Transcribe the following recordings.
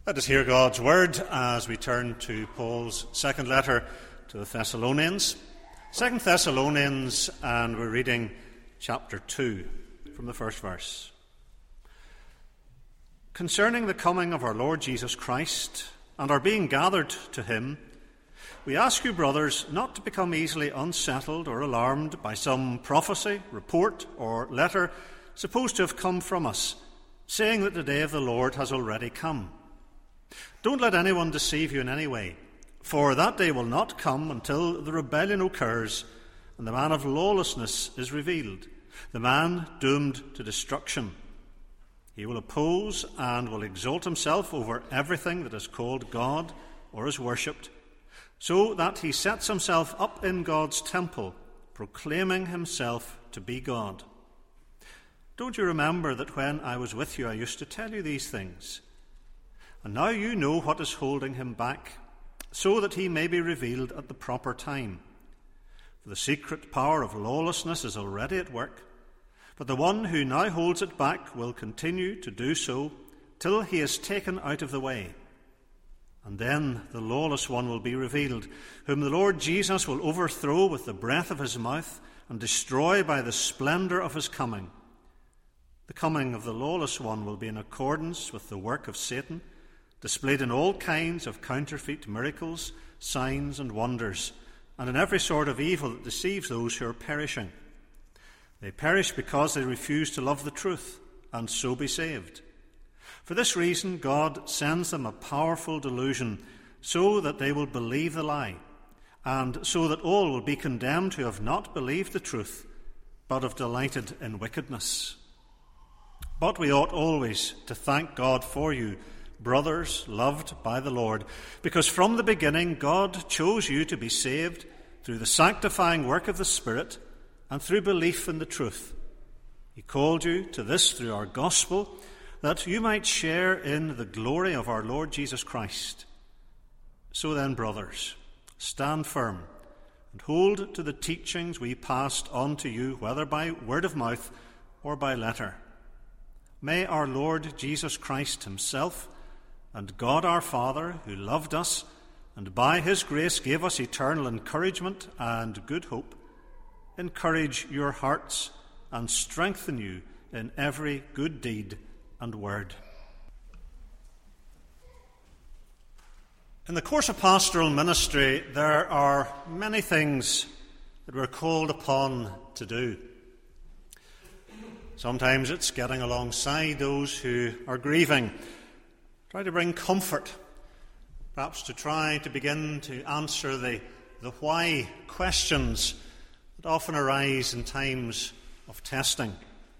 Let us hear God's word as we turn to Paul's second letter to the Thessalonians. 2 Thessalonians, and we're reading chapter 2 from the first verse. Concerning the coming of our Lord Jesus Christ and our being gathered to him, we ask you, brothers, not to become easily unsettled or alarmed by some prophecy, report, or letter supposed to have come from us, saying that the day of the Lord has already come. Don't let anyone deceive you in any way, for that day will not come until the rebellion occurs and the man of lawlessness is revealed, the man doomed to destruction. He will oppose and will exalt himself over everything that is called God or is worshipped, so that he sets himself up in God's temple, proclaiming himself to be God. Don't you remember that when I was with you I used to tell you these things? And now you know what is holding him back, so that he may be revealed at the proper time. For the secret power of lawlessness is already at work, but the one who now holds it back will continue to do so till he is taken out of the way. And then the lawless one will be revealed, whom the Lord Jesus will overthrow with the breath of his mouth and destroy by the splendor of his coming. The coming of the lawless one will be in accordance with the work of Satan, displayed in all kinds of counterfeit miracles, signs and wonders, and in every sort of evil that deceives those who are perishing. They perish because they refuse to love the truth, and so be saved. For this reason God sends them a powerful delusion, so that they will believe the lie, and so that all will be condemned who have not believed the truth, but have delighted in wickedness. But we ought always to thank God for you, brothers loved by the Lord, because from the beginning God chose you to be saved through the sanctifying work of the Spirit and through belief in the truth. He called you to this through our gospel, that you might share in the glory of our Lord Jesus Christ. So then, brothers, stand firm and hold to the teachings we passed on to you, whether by word of mouth or by letter. May our Lord Jesus Christ himself and God our Father, who loved us and by his grace gave us eternal encouragement and good hope, encourage your hearts and strengthen you in every good deed and word. In the course of pastoral ministry, there are many things that we're called upon to do. Sometimes it's getting alongside those who are grieving, try to bring comfort, perhaps to try to begin to answer the why questions that often arise in times of testing.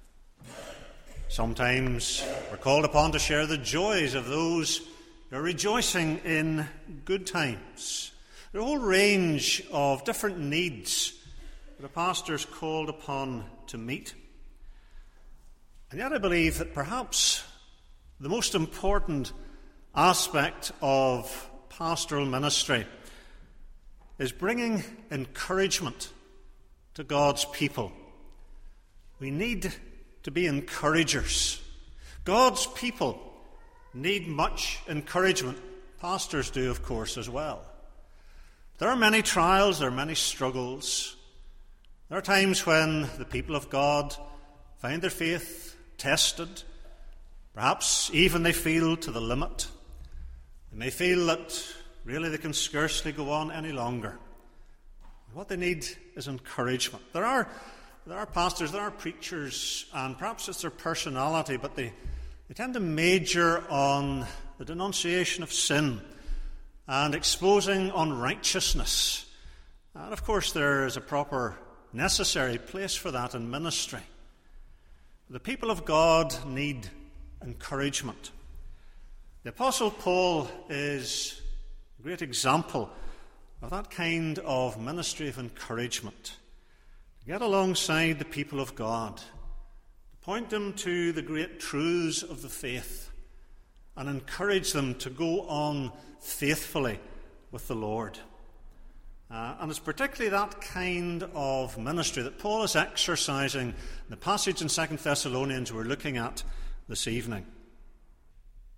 Sometimes we're called upon to share the joys of those who are rejoicing in good times. There are a whole range of different needs that a pastor is called upon to meet. And yet I believe that perhaps the most important aspect of pastoral ministry is bringing encouragement to God's people. We need to be encouragers. God's people need much encouragement. Pastors do, of course, as well. There are many trials, there are many struggles. There are times when the people of God find their faith tested. Perhaps even they feel to the limit. They may feel that really they can scarcely go on any longer. What they need is encouragement. There are pastors, there are preachers, and perhaps it's their personality, but they tend to major on the denunciation of sin and exposing unrighteousness. And of course there is a proper necessary place for that in ministry. The people of God need encouragement. The Apostle Paul is a great example of that kind of ministry of encouragement. To get alongside the people of God, to point them to the great truths of the faith, and encourage them to go on faithfully with the Lord. And it's particularly that kind of ministry that Paul is exercising in the passage in 2 Thessalonians we're looking at this evening.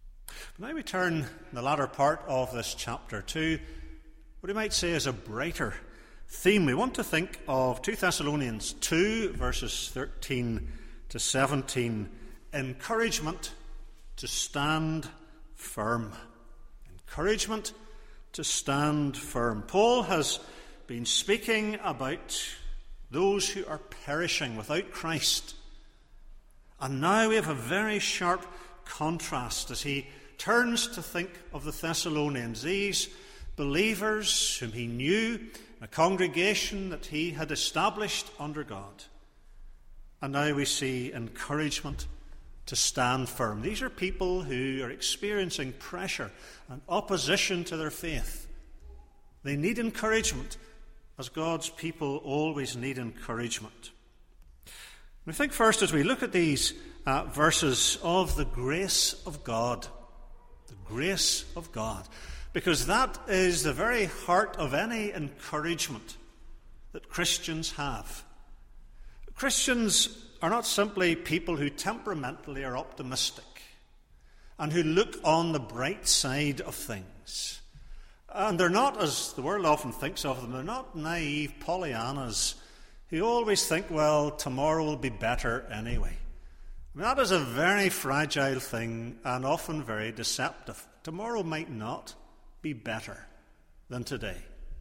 Now we turn in the latter part of this chapter to what we might say is a brighter theme. We want to think of 2 Thessalonians 2, verses 13 to 17, encouragement to stand firm. Encouragement to stand firm. Paul has been speaking about those who are perishing without Christ. And now we have a very sharp contrast as he turns to think of the Thessalonians, these believers whom he knew, a congregation that he had established under God. And now we see encouragement to stand firm. These are people who are experiencing pressure and opposition to their faith. They need encouragement, as God's people always need encouragement. We think first, as we look at these verses, of the grace of God. The grace of God. Because that is the very heart of any encouragement that Christians have. Christians are not simply people who temperamentally are optimistic and who look on the bright side of things. And they're not, as the world often thinks of them, they're not naive Pollyannas who always think, well, tomorrow will be better anyway. I mean, that is a very fragile thing and often very deceptive. Tomorrow might not be better than today.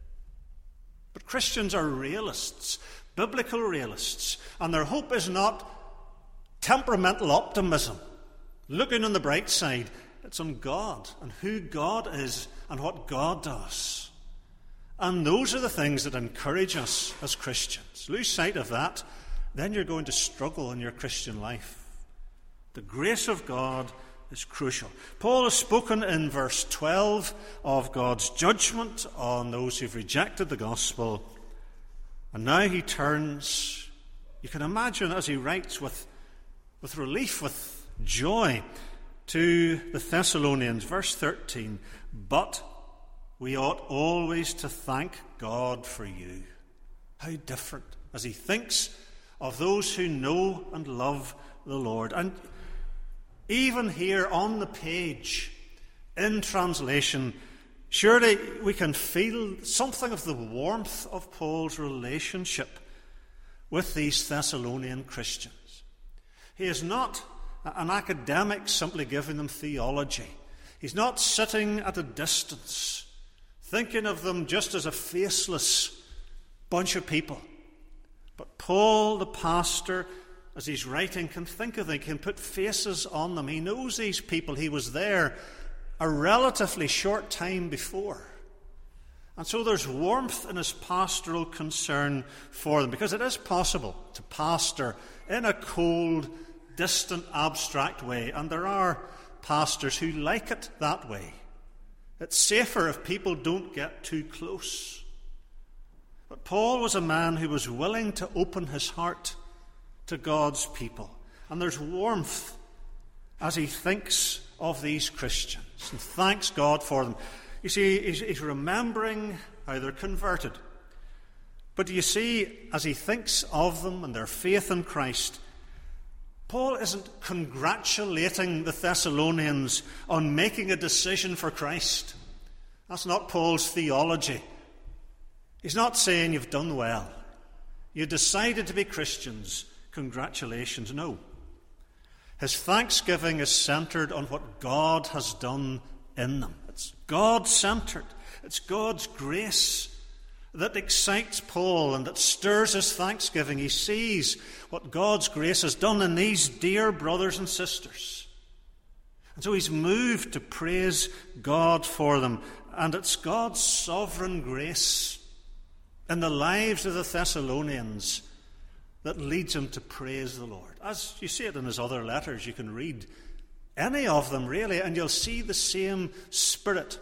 But Christians are realists, biblical realists, and their hope is not temperamental optimism, looking on the bright side. It's on God and who God is and what God does. And those are the things that encourage us as Christians. Lose sight of that, then you're going to struggle in your Christian life. The grace of God is crucial. Paul has spoken in verse 12 of God's judgment on those who've rejected the gospel. And now he turns, you can imagine as he writes with relief, with joy, to the Thessalonians, verse 13, but we ought always to thank God for you. How different as he thinks of those who know and love the Lord. And even here on the page, in translation, surely we can feel something of the warmth of Paul's relationship with these Thessalonian Christians. He is not an academic simply giving them theology. He's not sitting at a distance, thinking of them just as a faceless bunch of people. But Paul, the pastor, as he's writing, can think of them, can put faces on them. He knows these people. He was there a relatively short time before. And so there's warmth in his pastoral concern for them, because it is possible to pastor in a cold, distant, abstract way, and there are pastors who like it that way. It's safer if people don't get too close. But Paul was a man who was willing to open his heart to God's people. And there's warmth as he thinks of these Christians and thanks God for them. You see, he's remembering how they're converted. But do you see, as he thinks of them and their faith in Christ, Paul isn't congratulating the Thessalonians on making a decision for Christ. That's not Paul's theology. He's not saying you've done well. You decided to be Christians. Congratulations. No. His thanksgiving is centered on what God has done in them. It's God-centered. It's God's grace that excites Paul and that stirs his thanksgiving. He sees what God's grace has done in these dear brothers and sisters. And so he's moved to praise God for them. And it's God's sovereign grace in the lives of the Thessalonians that leads him to praise the Lord. As you see it in his other letters, you can read any of them really, and you'll see the same spirit.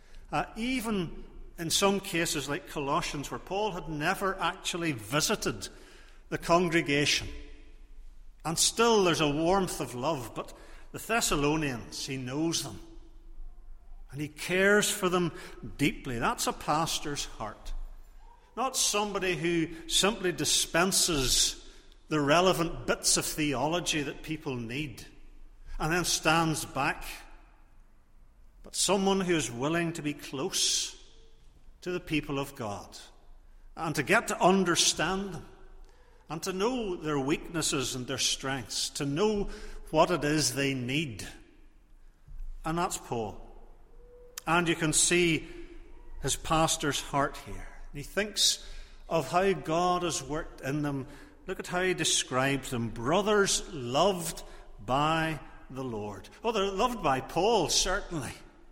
Even in some cases like Colossians, where Paul had never actually visited the congregation. And still there's a warmth of love, but the Thessalonians, he knows them. And he cares for them deeply. That's a pastor's heart. Not somebody who simply dispenses the relevant bits of theology that people need and then stands back but someone who is willing to be close to the people of God and to get to understand them and to know their weaknesses and their strengths, to know what it is they need. And that's Paul. And you can see his pastor's heart here. He thinks of how God has worked in them. Look at how he describes them. Brothers loved by the Lord. Oh, they're loved by Paul, certainly.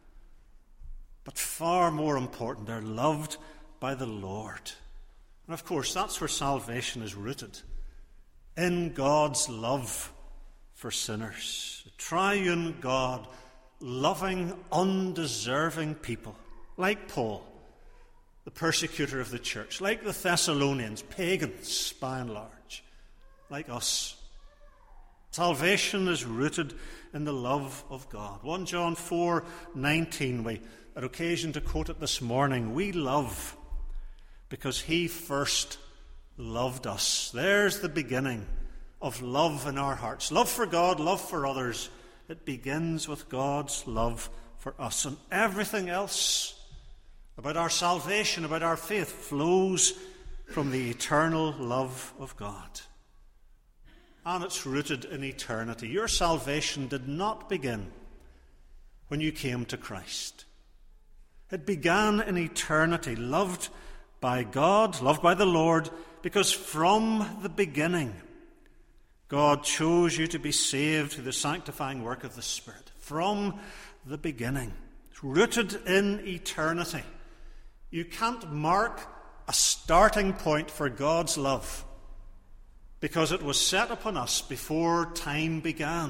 But far more important, they're loved by the Lord. And of course, that's where salvation is rooted. In God's love for sinners. A triune God loving undeserving people, like Paul, the persecutor of the church, like the Thessalonians, pagans by and large, like us. Salvation is rooted in the love of God. 1 John 4:19, we had occasion to quote it this morning. We love because he first loved us. There's the beginning of love in our hearts. Love for God, love for others. It begins with God's love for us. And everything else about our salvation, about our faith, flows from the eternal love of God. And it's rooted in eternity. Your salvation did not begin when you came to Christ. It began in eternity, loved by God, loved by the Lord, because from the beginning, God chose you to be saved through the sanctifying work of the Spirit. From the beginning. It's rooted in eternity. You can't mark a starting point for God's love because it was set upon us before time began.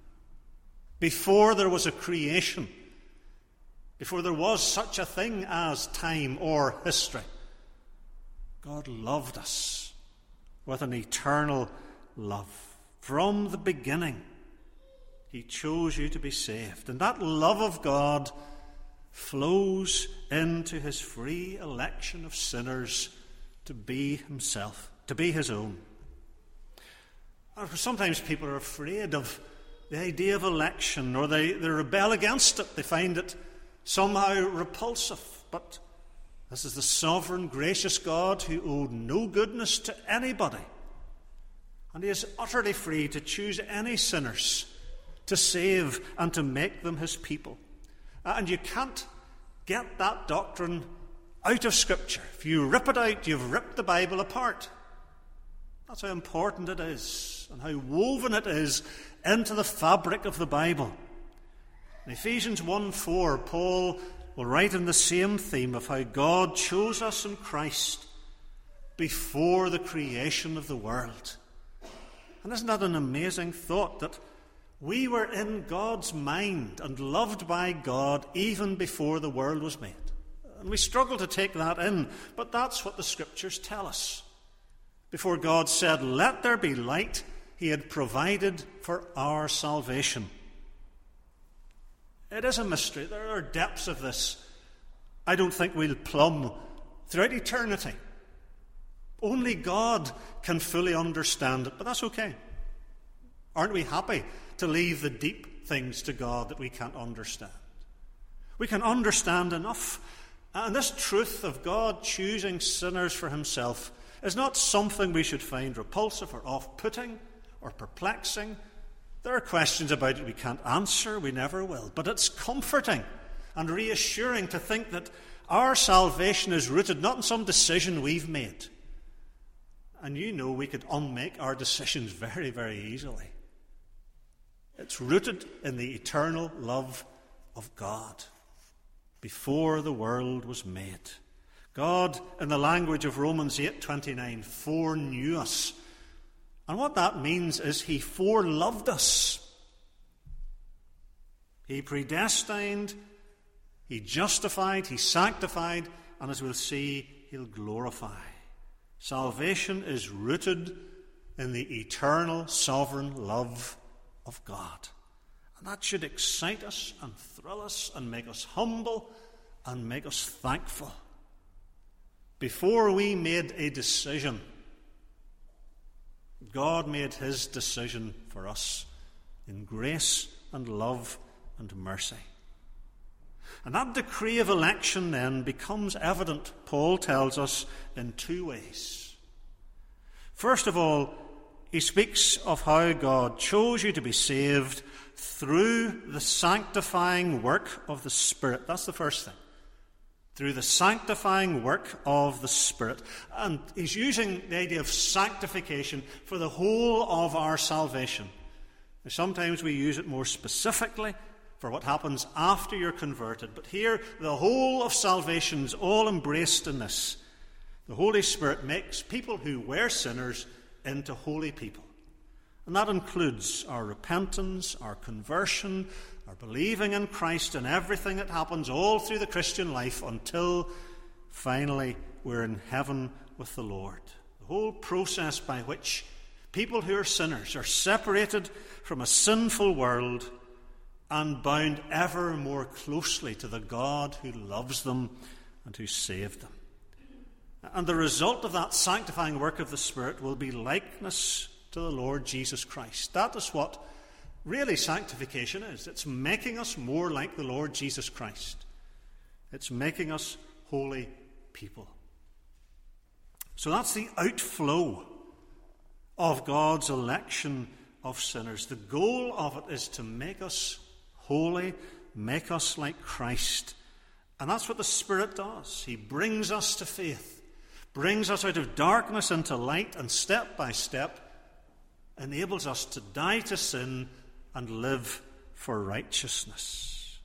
Before there was a creation. Before there was such a thing as time or history. God loved us with an eternal love. From the beginning, he chose you to be saved. And that love of God flows into his free election of sinners to be himself, to be his own. Sometimes people are afraid of the idea of election, or they rebel against it. They find it somehow repulsive. But this is the sovereign, gracious God who owed no goodness to anybody. And he is utterly free to choose any sinners to save and to make them his people. And you can't get that doctrine out of Scripture. If you rip it out, you've ripped the Bible apart. That's how important it is and how woven it is into the fabric of the Bible. In Ephesians 1:4, Paul will write in the same theme of how God chose us in Christ before the creation of the world. And isn't that an amazing thought, that we were in God's mind and loved by God even before the world was made? And we struggle to take that in, but that's what the Scriptures tell us. Before God said, "Let there be light," he had provided for our salvation. It is a mystery. There are depths of this I don't think we'll plumb throughout eternity. Only God can fully understand it, but that's okay. Aren't we happy to leave the deep things to God that we can't understand? We can understand enough. And this truth of God choosing sinners for himself is not something we should find repulsive or off-putting or perplexing. There are questions about it we can't answer, we never will. But it's comforting and reassuring to think that our salvation is rooted not in some decision we've made. And you know we could unmake our decisions very, very easily. It's rooted in the eternal love of God before the world was made. God, in the language of Romans 8:29, foreknew us. And what that means is he foreloved us. He predestined, he justified, he sanctified, and as we'll see, he'll glorify. Salvation is rooted in the eternal, sovereign love of God. And that should excite us and thrill us and make us humble and make us thankful. Before we made a decision, God made his decision for us in grace and love and mercy. And that decree of election then becomes evident, Paul tells us, in two ways. First of all, he speaks of how God chose you to be saved through the sanctifying work of the Spirit. That's the first thing. Through the sanctifying work of the Spirit. And he's using the idea of sanctification for the whole of our salvation. Now, sometimes we use it more specifically for what happens after you're converted. But here, the whole of salvation is all embraced in this. The Holy Spirit makes people who were sinners into holy people. And that includes our repentance, our conversion, our believing in Christ, and everything that happens all through the Christian life until finally we're in heaven with the Lord. The whole process by which people who are sinners are separated from a sinful world and bound ever more closely to the God who loves them and who saved them. And the result of that sanctifying work of the Spirit will be likeness to the Lord Jesus Christ. That is what really sanctification is. It's making us more like the Lord Jesus Christ. It's making us holy people. So that's the outflow of God's election of sinners. The goal of it is to make us holy, make us like Christ. And that's what the Spirit does. He brings us to faith, brings us out of darkness into light, and step by step enables us to die to sin and live for righteousness.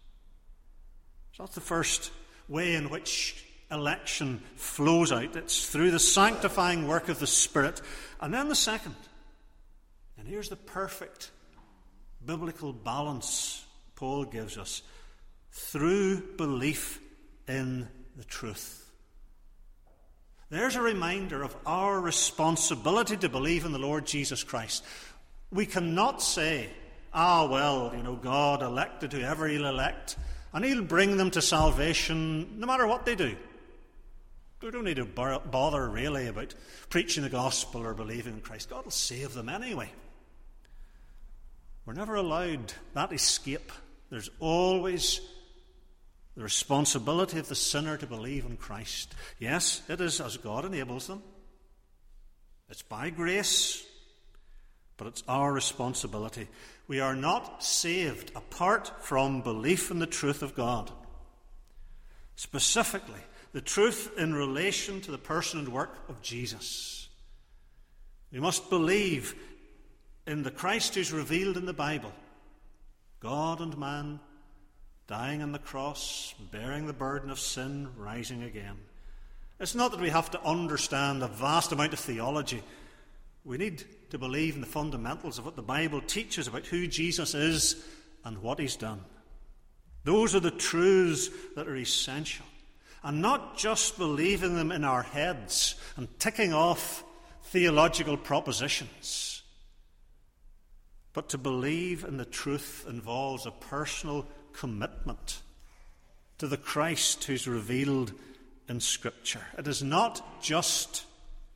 So that's the first way in which election flows out. It's through the sanctifying work of the Spirit. And then the second, and here's the perfect biblical balance Paul gives us, through belief in the truth. There's a reminder of our responsibility to believe in the Lord Jesus Christ. We cannot say, God elected whoever he'll elect, and he'll bring them to salvation no matter what they do. We don't need to bother really about preaching the gospel or believing in Christ. God will save them anyway. We're never allowed that escape. There's always the responsibility of the sinner to believe in Christ. Yes, it is as God enables them. It's by grace, but it's our responsibility. We are not saved apart from belief in the truth of God. Specifically, the truth in relation to the person and work of Jesus. We must believe in the Christ who's revealed in the Bible. God and man, dying on the cross, bearing the burden of sin, rising again. It's not that we have to understand a vast amount of theology. We need to believe in the fundamentals of what the Bible teaches about who Jesus is and what he's done. Those are the truths that are essential. And not just believing them in our heads and ticking off theological propositions. But to believe in the truth involves a personal commitment to the Christ who's revealed in Scripture. It is not just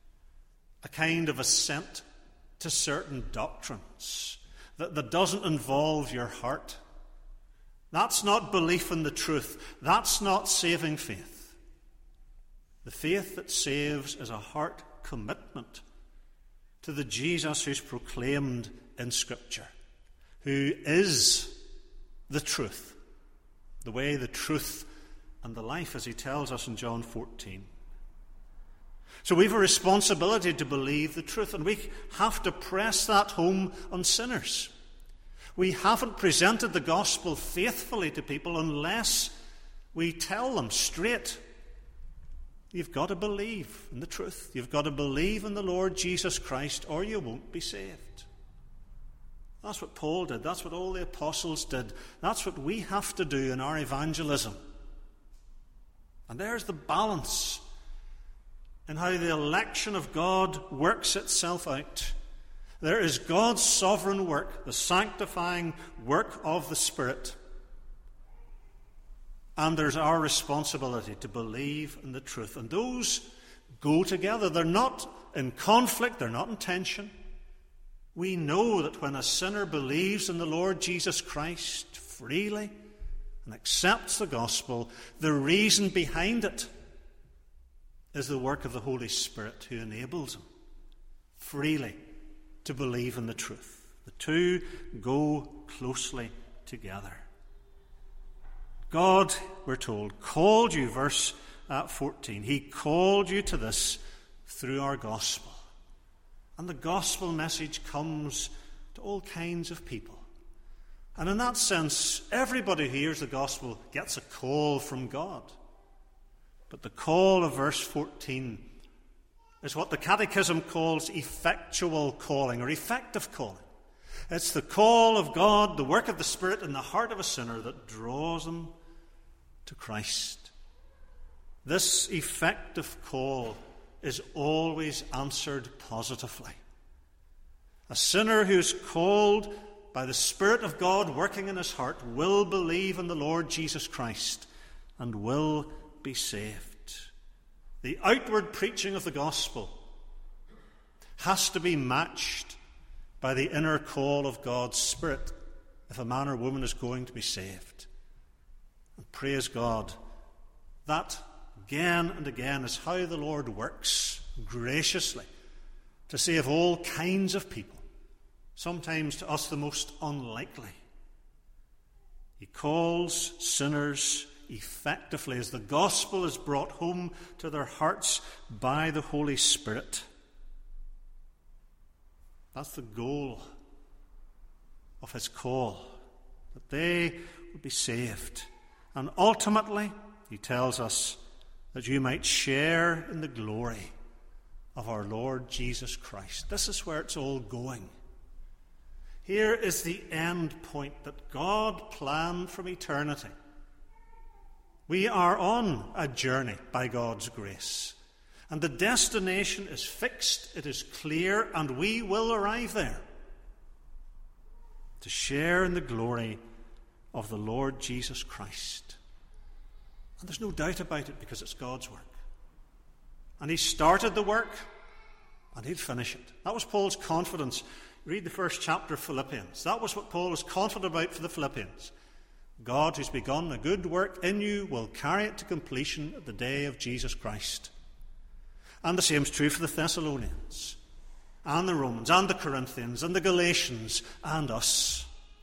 a kind of assent to certain doctrines that doesn't involve your heart. That's not belief in the truth. That's not saving faith. The faith that saves is a heart commitment to the Jesus who's proclaimed in Scripture, who is the truth, the way, the truth, and the life, as he tells us in John 14. So we have a responsibility to believe the truth, and we have to press that home on sinners. We haven't presented the gospel faithfully to people unless we tell them straight, you've got to believe in the truth. You've got to believe in the Lord Jesus Christ, or you won't be saved. That's what Paul did. That's what all the apostles did. That's what we have to do in our evangelism. And there's the balance in how the election of God works itself out. There is God's sovereign work, the sanctifying work of the Spirit. And there's our responsibility to believe in the truth. And those go together. They're not in conflict. They're not in tension. We know that when a sinner believes in the Lord Jesus Christ freely and accepts the gospel, the reason behind it is the work of the Holy Spirit, who enables him freely to believe in the truth. The two go closely together. God, we're told, called you, verse 14. He called you to this through our gospel. And the gospel message comes to all kinds of people. And in that sense, everybody who hears the gospel gets a call from God. But the call of verse 14 is what the Catechism calls effectual calling, or effective calling. It's the call of God, the work of the Spirit in the heart of a sinner that draws him to Christ. This effective call is always answered positively. A sinner who's called by the Spirit of God working in his heart will believe in the Lord Jesus Christ and will be saved. The outward preaching of the gospel has to be matched by the inner call of God's Spirit if a man or woman is going to be saved. And praise God, that again and again is how the Lord works graciously to save all kinds of people, sometimes to us the most unlikely. He calls sinners effectively as the gospel is brought home to their hearts by the Holy Spirit. That's the goal of his call, that they would be saved. And ultimately, he tells us that you might share in the glory of our Lord Jesus Christ. This is where it's all going. Here is the end point that God planned from eternity. We are on a journey by God's grace. And the destination is fixed, it is clear, and we will arrive there to share in the glory of the Lord Jesus Christ. And there's no doubt about it, because it's God's work. And he started the work, and he'll finish it. That was Paul's confidence. Read the first chapter of Philippians. That was what Paul was confident about for the Philippians. God, who's begun a good work in you, will carry it to completion at the day of Jesus Christ. And the same is true for the Thessalonians, and the Romans, and the Corinthians, and the Galatians, and us.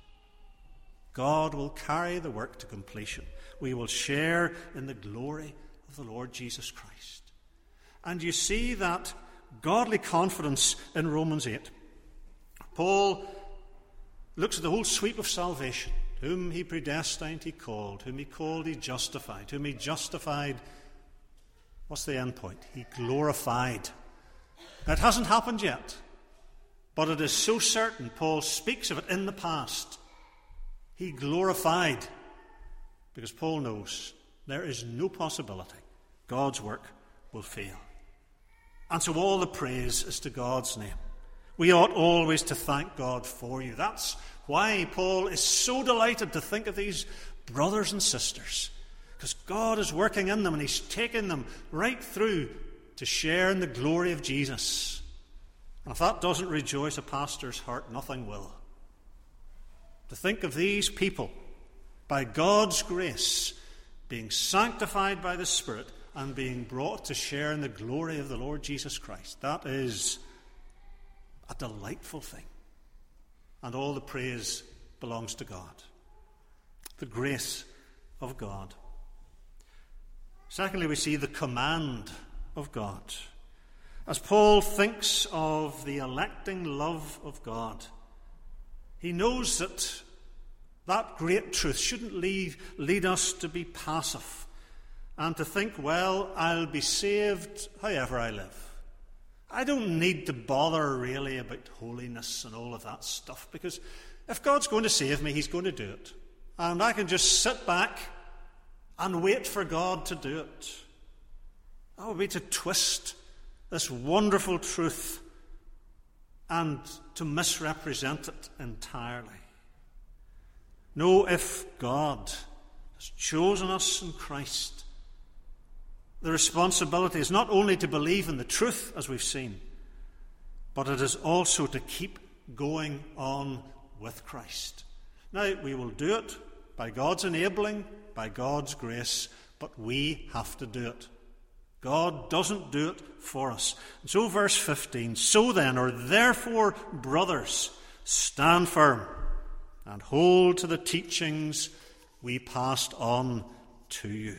God will carry the work to completion. We will share in the glory of the Lord Jesus Christ. And you see that godly confidence in Romans 8. Paul looks at the whole sweep of salvation. Whom he predestined, he called. Whom he called, he justified. Whom he justified, what's the end point? He glorified. Now, it hasn't happened yet, but it is so certain. Paul speaks of it in the past. He glorified, because Paul knows there is no possibility God's work will fail. And so all the praise is to God's name. We ought always to thank God for you. That's why Paul is so delighted to think of these brothers and sisters, because God is working in them and he's taking them right through to share in the glory of Jesus. And if that doesn't rejoice a pastor's heart, nothing will. To think of these people, by God's grace, being sanctified by the Spirit and being brought to share in the glory of the Lord Jesus Christ, that is a delightful thing. And all the praise belongs to God. The grace of God. Secondly, we see the command of God. As Paul thinks of the electing love of God, he knows that that great truth shouldn't lead us to be passive and to think, well, I'll be saved however I live. I don't need to bother really about holiness and all of that stuff, because if God's going to save me, he's going to do it. And I can just sit back and wait for God to do it. That would be to twist this wonderful truth and to misrepresent it entirely. No, if God has chosen us in Christ, the responsibility is not only to believe in the truth, as we've seen, but it is also to keep going on with Christ. Now, we will do it by God's enabling, by God's grace, but we have to do it. God doesn't do it for us. And so verse 15, so then, or therefore, brothers, stand firm and hold to the teachings we passed on to you.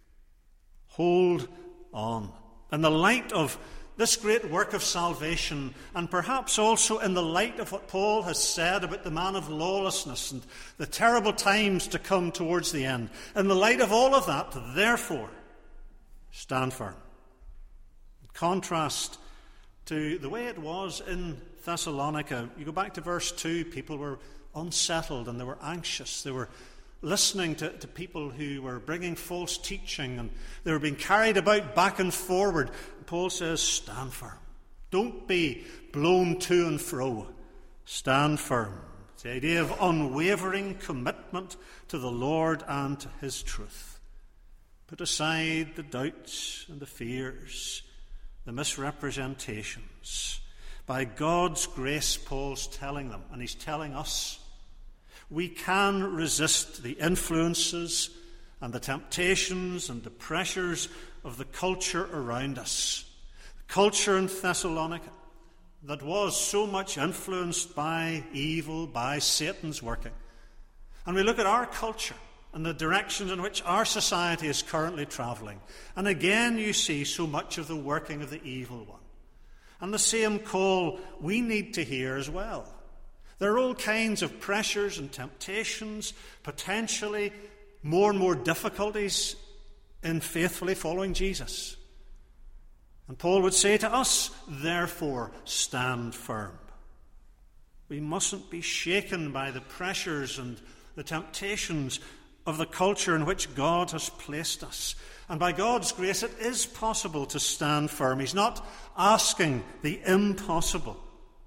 Hold on. In the light of this great work of salvation, and perhaps also in the light of what Paul has said about the man of lawlessness and the terrible times to come towards the end, in the light of all of that, therefore, stand firm. In contrast to the way it was in Thessalonica, you go back to verse 2, people were unsettled and they were anxious. They were listening to people who were bringing false teaching, and they were being carried about back and forward. Paul says, stand firm. Don't be blown to and fro. Stand firm. It's the idea of unwavering commitment to the Lord and to his truth. Put aside the doubts and the fears, the misrepresentations. By God's grace, Paul's telling them, and he's telling us, we can resist the influences and the temptations and the pressures of the culture around us. The culture in Thessalonica that was so much influenced by evil, by Satan's working. And we look at our culture and the directions in which our society is currently travelling. And again you see so much of the working of the evil one. And the same call we need to hear as well. There are all kinds of pressures and temptations, potentially more and more difficulties in faithfully following Jesus. And Paul would say to us, therefore, stand firm. We mustn't be shaken by the pressures and the temptations of the culture in which God has placed us. And by God's grace, it is possible to stand firm. He's not asking the impossible.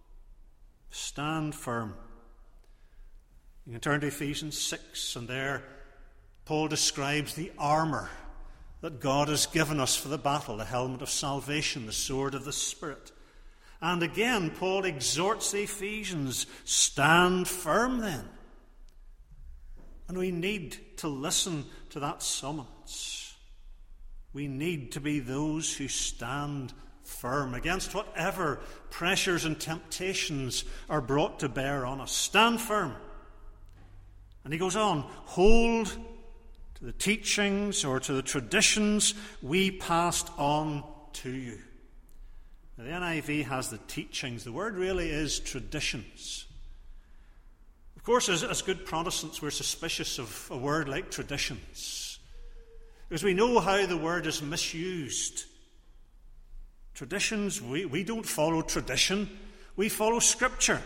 Stand firm. You can turn to Ephesians 6, and there Paul describes the armour that God has given us for the battle, the helmet of salvation, the sword of the Spirit. And again, Paul exhorts the Ephesians, stand firm then. And we need to listen to that summons. We need to be those who stand firm against whatever pressures and temptations are brought to bear on us. Stand firm. And he goes on, hold to the teachings or to the traditions we passed on to you. Now, the NIV has the teachings. The word really is traditions. Of course, as good Protestants, we're suspicious of a word like traditions, because we know how the word is misused. Traditions, we don't follow tradition, we follow Scripture.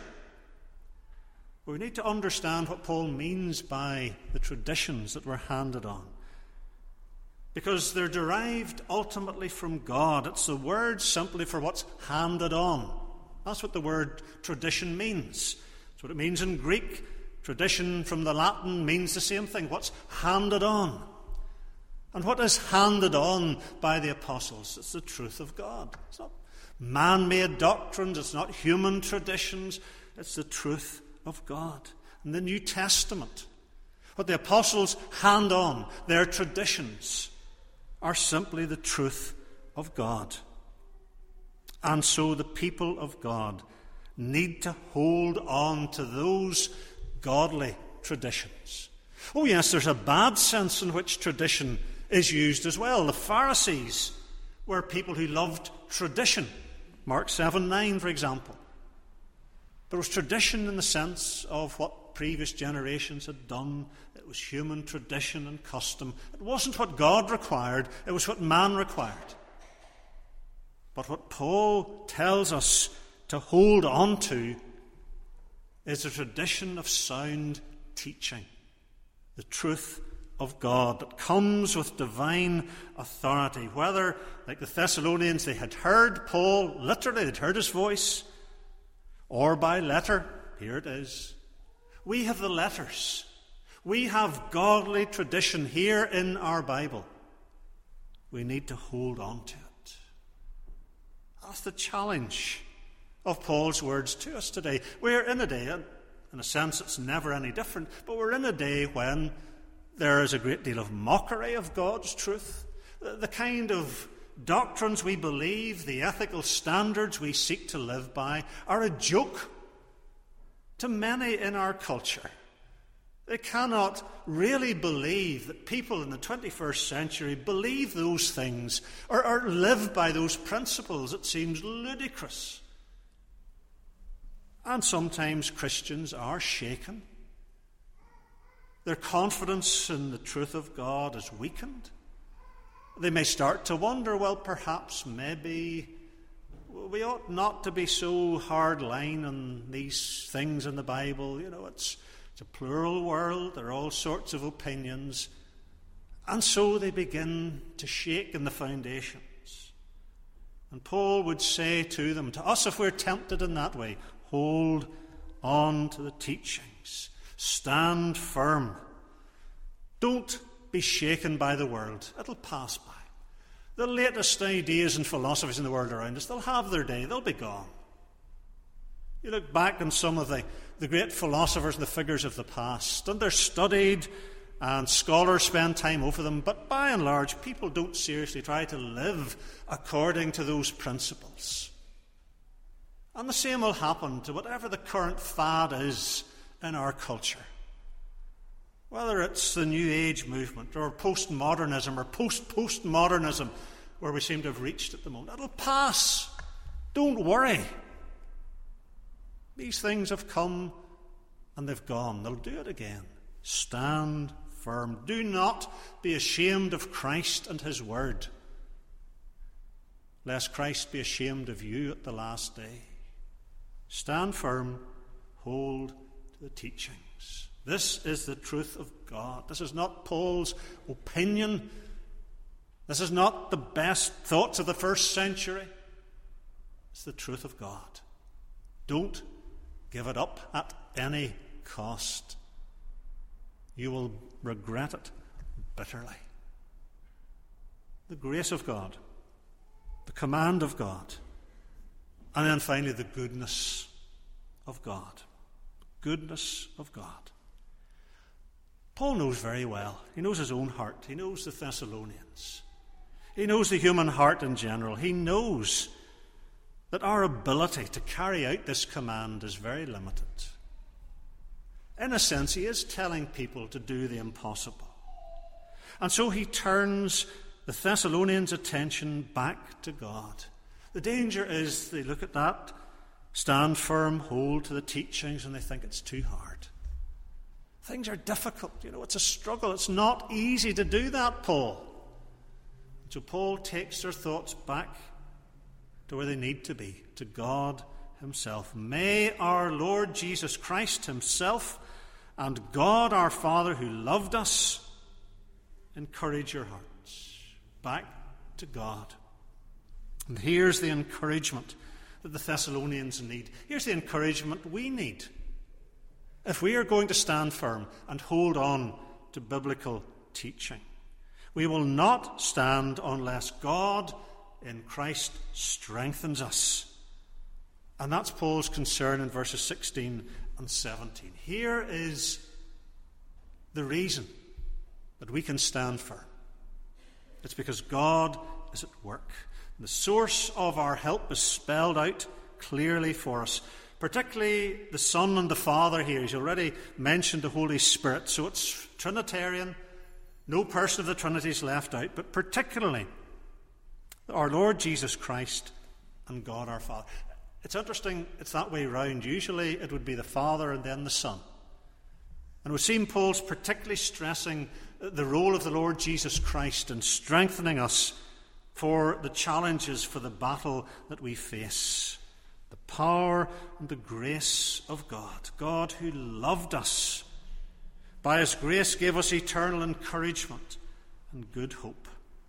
We need to understand what Paul means by the traditions that were handed on, because they're derived ultimately from God. It's the word simply for what's handed on. That's what the word tradition means. That's what it means in Greek. Tradition from the Latin means the same thing, what's handed on. And what is handed on by the apostles? It's the truth of God. It's not man-made doctrines, it's not human traditions, it's the truth of God. In the New Testament, what the apostles hand on, their traditions, are simply the truth of God. And so the people of God need to hold on to those godly traditions. Oh yes, there's a bad sense in which tradition is used as well. The Pharisees were people who loved tradition. Mark 7:9, for example. There was tradition in the sense of what previous generations had done. It was human tradition and custom. It wasn't what God required, it was what man required. But what Paul tells us to hold on to is a tradition of sound teaching, the truth of God that comes with divine authority. Whether, like the Thessalonians, they had heard Paul, literally they'd heard his voice, or by letter, here it is. We have the letters. We have godly tradition here in our Bible. We need to hold on to it. That's the challenge of Paul's words to us today. We're in a day, In a sense, it's never any different. But we're in a day when there is a great deal of mockery of God's truth. The kind of doctrines we believe, the ethical standards we seek to live by, are a joke to many in our culture. They cannot really believe that people in the 21st century believe those things or live by those principles. It seems ludicrous. And sometimes Christians are shaken. Their confidence in the truth of God is weakened. They may start to wonder, well, perhaps, maybe, we ought not to be so hard-line on these things in the Bible. You know, it's a plural world. There are all sorts of opinions. And so they begin to shake in the foundations. And Paul would say to them, to us if we're tempted in that way, hold on to the teachings. Stand firm. Don't be shaken by the world. It'll pass by. The latest ideas and philosophies in the world around us, they'll have their day. They'll be gone. You look back on some of the great philosophers and the figures of the past, and they're studied, and scholars spend time over them, but by and large, people don't seriously try to live according to those principles. And the same will happen to whatever the current fad is in our culture. Whether it's the New Age movement or postmodernism or post-postmodernism, where we seem to have reached at the moment, it'll pass. Don't worry. These things have come and they've gone. They'll do it again. Stand firm. Do not be ashamed of Christ and his word, lest Christ be ashamed of you at the last day. Stand firm. Hold to the teachings. This is the truth of God. This is not Paul's opinion. This is not the best thoughts of the first century. It's the truth of God. Don't give it up at any cost. You will regret it bitterly. The grace of God, the command of God, and then finally the goodness of God. Goodness of God. Paul knows very well. He knows his own heart. He knows the Thessalonians. He knows the human heart in general. He knows that our ability to carry out this command is very limited. In a sense, he is telling people to do the impossible. And so he turns the Thessalonians' attention back to God. The danger is they look at that, stand firm, hold to the teachings, and they think it's too hard. Things are difficult. You know, it's a struggle. It's not easy to do that, Paul. So Paul takes their thoughts back to where they need to be, to God himself. May our Lord Jesus Christ himself and God our Father who loved us encourage your hearts back to God. And here's the encouragement that the Thessalonians need. Here's the encouragement we need. If we are going to stand firm and hold on to biblical teaching, we will not stand unless God in Christ strengthens us. And that's Paul's concern in verses 16 and 17. Here is the reason that we can stand firm. It's because God is at work. The source of our help is spelled out clearly for us. Particularly the Son and the Father here. He's already mentioned the Holy Spirit, so it's Trinitarian. No person of the Trinity is left out, but particularly our Lord Jesus Christ and God our Father. It's interesting, it's that way round. Usually it would be the Father and then the Son. And it would seem Paul's particularly stressing the role of the Lord Jesus Christ in strengthening us for the challenges, for the battle that we face. The power and the grace of God. God who loved us. By his grace gave us eternal encouragement and good hope.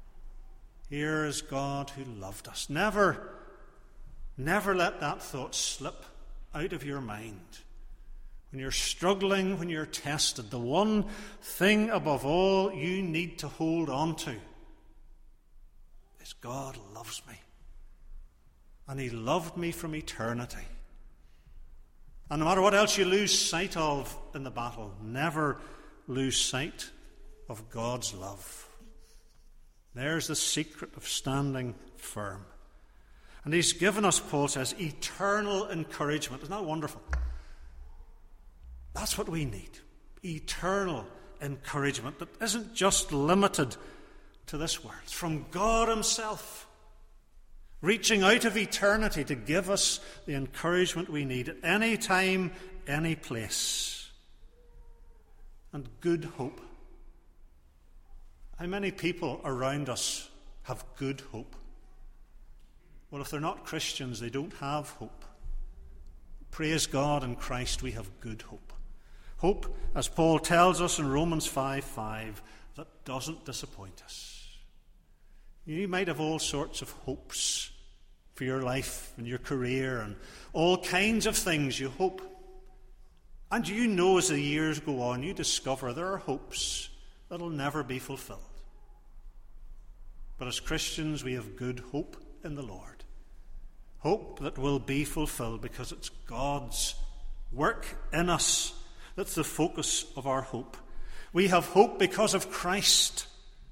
Here is God who loved us. Never let that thought slip out of your mind. When you're struggling, when you're tested, the one thing above all you need to hold on to is God loves me. And he loved me from eternity. And no matter what else you lose sight of in the battle, never lose sight of God's love. There's the secret of standing firm. And he's given us, Paul says, eternal encouragement. Isn't that wonderful? That's what we need. Eternal encouragement that isn't just limited to this world. It's from God himself, reaching out of eternity to give us the encouragement we need at any time, any place. And good hope. How many people around us have good hope? Well, if they're not Christians, they don't have hope. Praise God, in Christ we have good hope. Hope, as Paul tells us in Romans 5:5, that doesn't disappoint us. You might have all sorts of hopes for your life and your career and all kinds of things you hope. And you know, as the years go on, you discover there are hopes that will never be fulfilled. But as Christians, we have good hope in the Lord. Hope that will be fulfilled because it's God's work in us that's the focus of our hope. We have hope because of Christ,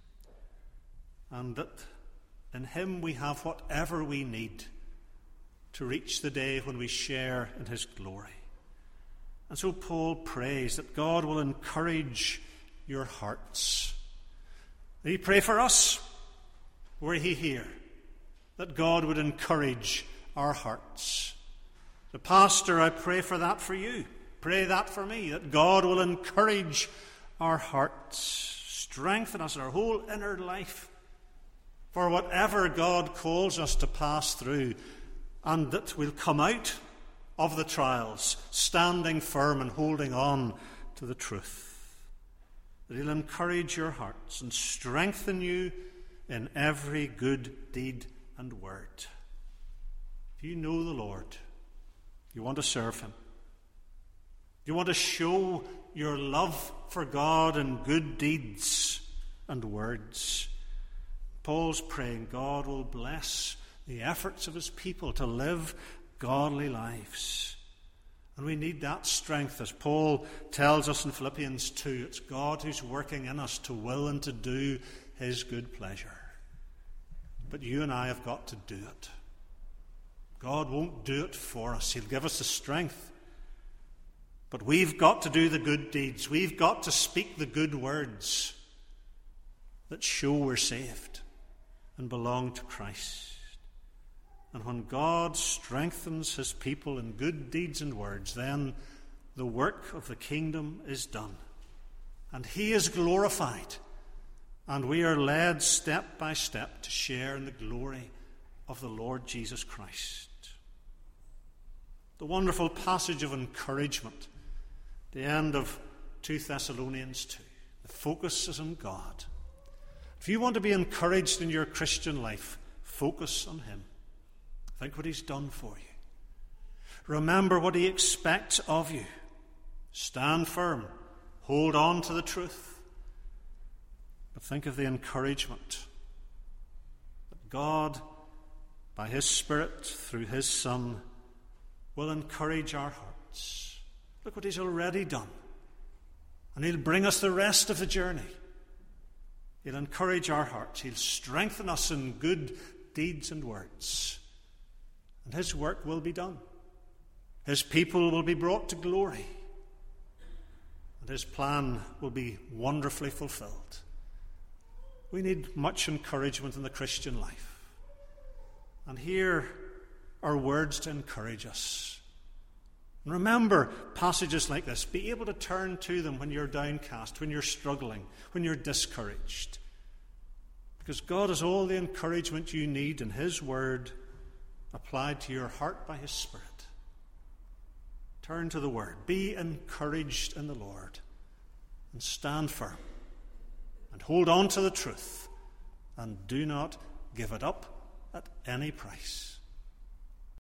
and that in him we have whatever we need to reach the day when we share in his glory. And so Paul prays that God will encourage your hearts. Did he pray for us? Were he here? That God would encourage our hearts. The pastor, I pray for that for you. Pray that for me, that God will encourage our hearts, strengthen us in our whole inner life for whatever God calls us to pass through, and that we'll come out of the trials standing firm and holding on to the truth. That he'll encourage your hearts and strengthen you in every good deed and word. If you know the Lord, you want to serve him, you want to show your love for God in good deeds and words, Paul's praying God will bless the efforts of his people to live godly lives. And we need that strength, as Paul tells us in Philippians 2. It's God who's working in us to will and to do his good pleasure. But you and I have got to do it. God won't do it for us. He'll give us the strength. But we've got to do the good deeds. We've got to speak the good words that show we're saved and belong to Christ. And when God strengthens his people in good deeds and words, then the work of the kingdom is done. And he is glorified. And we are led step by step to share in the glory of the Lord Jesus Christ. The wonderful passage of encouragement, the end of 2 Thessalonians 2. The focus is on God. If you want to be encouraged in your Christian life, focus on him. Think what he's done for you. Remember what he expects of you. Stand firm. Hold on to the truth. But think of the encouragement that God, by his Spirit, through his Son, will encourage our hearts. Look what he's already done. And he'll bring us the rest of the journey. He'll encourage our hearts. He'll strengthen us in good deeds and words. And his work will be done. His people will be brought to glory. And his plan will be wonderfully fulfilled. We need much encouragement in the Christian life. And here are words to encourage us. And remember passages like this. Be able to turn to them when you're downcast, when you're struggling, when you're discouraged. Because God has all the encouragement you need in his word applied to your heart by his Spirit. Turn to the word. Be encouraged in the Lord. And stand firm. And hold on to the truth. And do not give it up at any price.